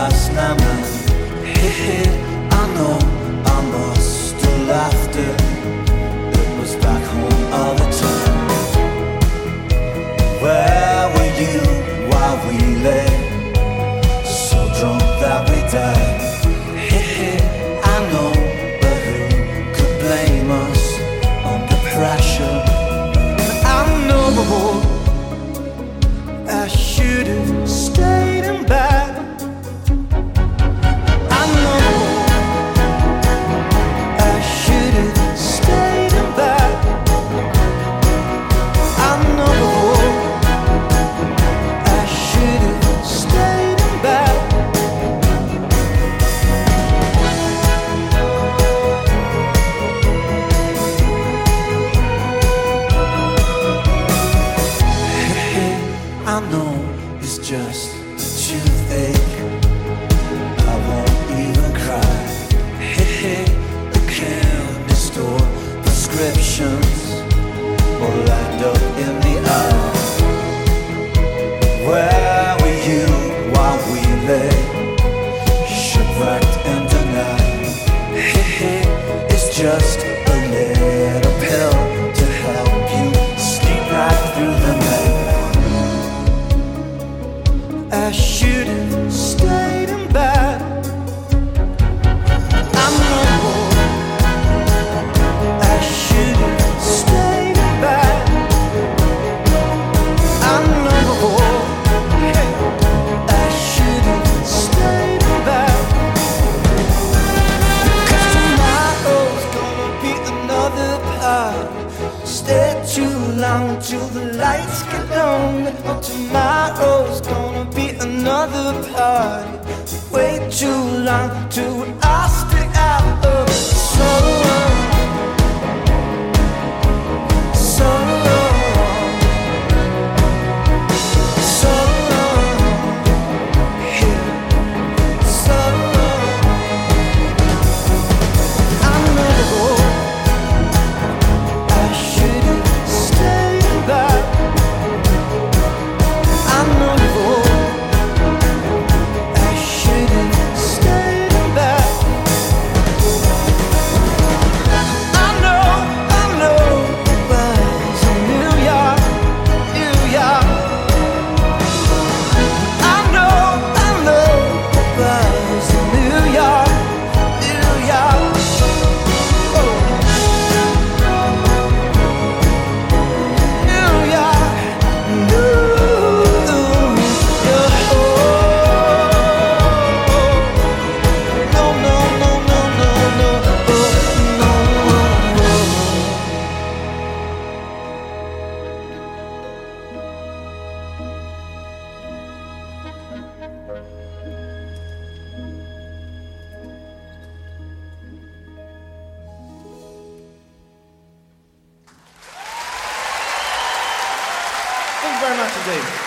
last night, man. Hey, I know I must have laughed it. It was back home all the time. Where were you while we lay so drunk that we died? Hey, I know, but who could blame us under pressure? I know I should have stayed in bed. I know I should have stayed in bed. I know I should have stayed in bed. I know it's just a toothache. I won't even cry. Hey, the candy store prescriptions all lined up in the aisle. Where were you while we lay shipwrecked in denial? Hey, it's just a little pill to help you sleep right through the night. I should have stayed in bed. I know I should have stayed in bed. I know I should have stayed in bed. 'Cause tomorrow's gonna be another party. Stay too long till the lights get on. Oh, tomorrow's gonna be another party. Way too long till I stay out of sorrow. Sorrow. Sorrow. Yeah. Sorrow. I know I should have stayed in bed. I know I should have stayed in bed. I know it was in New York, New York. I know it was in New York, New York. Oh. New York, New Thank you very much indeed.